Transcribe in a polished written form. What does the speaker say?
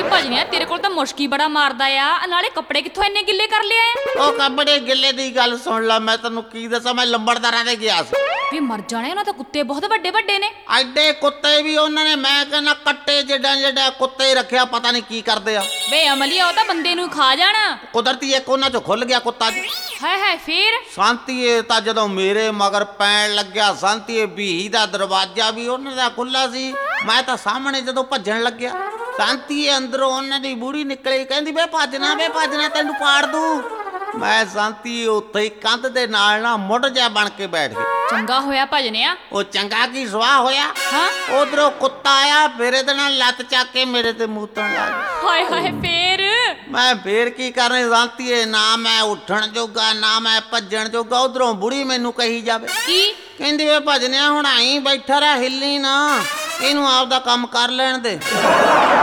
ਵੇ ਭਜਨਿਆ ਤੇਰੇ ਕੋਲ ਤਾਂ ਮੁਸ਼ਕੀ ਬੜਾ ਮਾਰਦਾ ਆ, ਨਾਲੇ ਕੱਪੜੇ ਕਿੱਥੋਂ ਇੰਨੇ ਗਿੱਲੇ ਕਰ ਲਿਆ? ਉਹ ਕੱਪੜੇ ਗਿੱਲੇ ਦੀ ਗੱਲ ਸੁਣ ਲੈ, ਮੈਂ ਤੈਨੂੰ ਕੀ ਦੱਸਾਂ, ਮੈਂ ਲੰਬੜਦਾਰਾਂ ਦੇ ਗਿਆ ਸੀ। ਵੇ ਮਰ ਜਾਣੇ, ਉਹਨਾਂ ਤਾਂ ਕੁੱਤੇ ਬਹੁਤ ਵੱਡੇ ਵੱਡੇ ਨੇ। ਐਡੇ ਕੁੱਤੇ ਵੀ ਉਹਨਾਂ ਨੇ, ਮੈਂ ਕਹਿੰਦਾ ਕੱਟੇ ਜਿਹੜਾ ਕੁੱਤੇ ਰੱਖਿਆ, ਪਤਾ ਨਹੀਂ ਕੀ ਕਰਦੇ ਆ। ਵੇ ਅਮਲੀਆ, ਉਹ ਤਾਂ ਬੰਦੇ ਨੂੰ ਖਾ ਜਾਣਾ। ਕੁਦਰਤੀ ਇੱਕ ਉਹਨਾਂ ਚੋਂ ਖੁੱਲ ਗਿਆ ਕੁੱਤਾ ਜੀ। ਹਾਏ ਫੇਰ? ਸ਼ਾਂਤੀਏ ਤਾਂ ਜਦੋਂ ਮੇਰੇ ਮਗਰ ਪੈਣ ਲੱਗਿਆ, ਸ਼ਾਂਤੀਏ ਬੀਹੀ ਦਾ ਦਰਵਾਜ਼ਾ ਵੀ ਉਹਨਾਂ ਦਾ ਖੁੱਲਾ ਸੀ। ਮੈਂ ਤਾਂ ਸਾਹਮਣੇ ਜਦੋਂ ਭੱਜਣ ਲੱਗਿਆ, ਸ਼ਾਂਤੀਏ ਅੰਦਰੋਂ ਉਹਨਾਂ ਦੀ ਬੁੜੀ ਨਿਕਲੀ, ਕਹਿੰਦੀ ਵੇ ਭੱਜਣਾ ਤੈਨੂੰ ਪਾੜ ਦੂੰ। ਮੈਂ ਸ਼ਾਂਤੀ ਉੱਥੇ ਹੀ ਕੰਧ ਦੇ ਨਾਲ ਨਾ ਮੁੱਢ ਜਾ ਬਣ ਕੇ ਬੈਠ ਗਈ। ਚੰਗਾ ਹੋਇਆ ਭਜਨਿਆ। ਉਹ ਚੰਗਾ ਕੀ ਸਵਾਹ ਹੋਇਆ? ਹਾਂ, ਉਧਰੋਂ ਕੁੱਤਾ ਆਇਆ, ਫਿਰ ਇਹਦੇ ਨਾਲ ਲੱਤ ਚੱਕ ਕੇ ਮੇਰੇ ਤੇ ਮੂਤਣ ਲੱਗ ਗਿਆ। ਹਾਏ ਫੇਰ? ਮੈਂ ਫੇਰ ਕੀ ਕਰਨੇ ਸ਼ਾਂਤੀਏ, ਨਾ ਮੈਂ ਉੱਠਣ ਜੋਗਾ ਨਾ ਮੈਂ ਭੱਜਣ ਜੋਗਾ। ਉਧਰੋਂ ਬੁੜੀ ਮੈਨੂੰ ਕਹੀ ਜਾਵੇ, ਕੀ ਕਹਿੰਦੀ ਵੇ ਭਜਨਿਆ ਹੁਣ ਆਈ ਬੈਠਾ ਰਹਿ, ਹਿੱਲੀ ਨਾ, ਇਹਨੂੰ ਆਪਦਾ ਕੰਮ ਕਰ ਲੈਣ ਦੇ।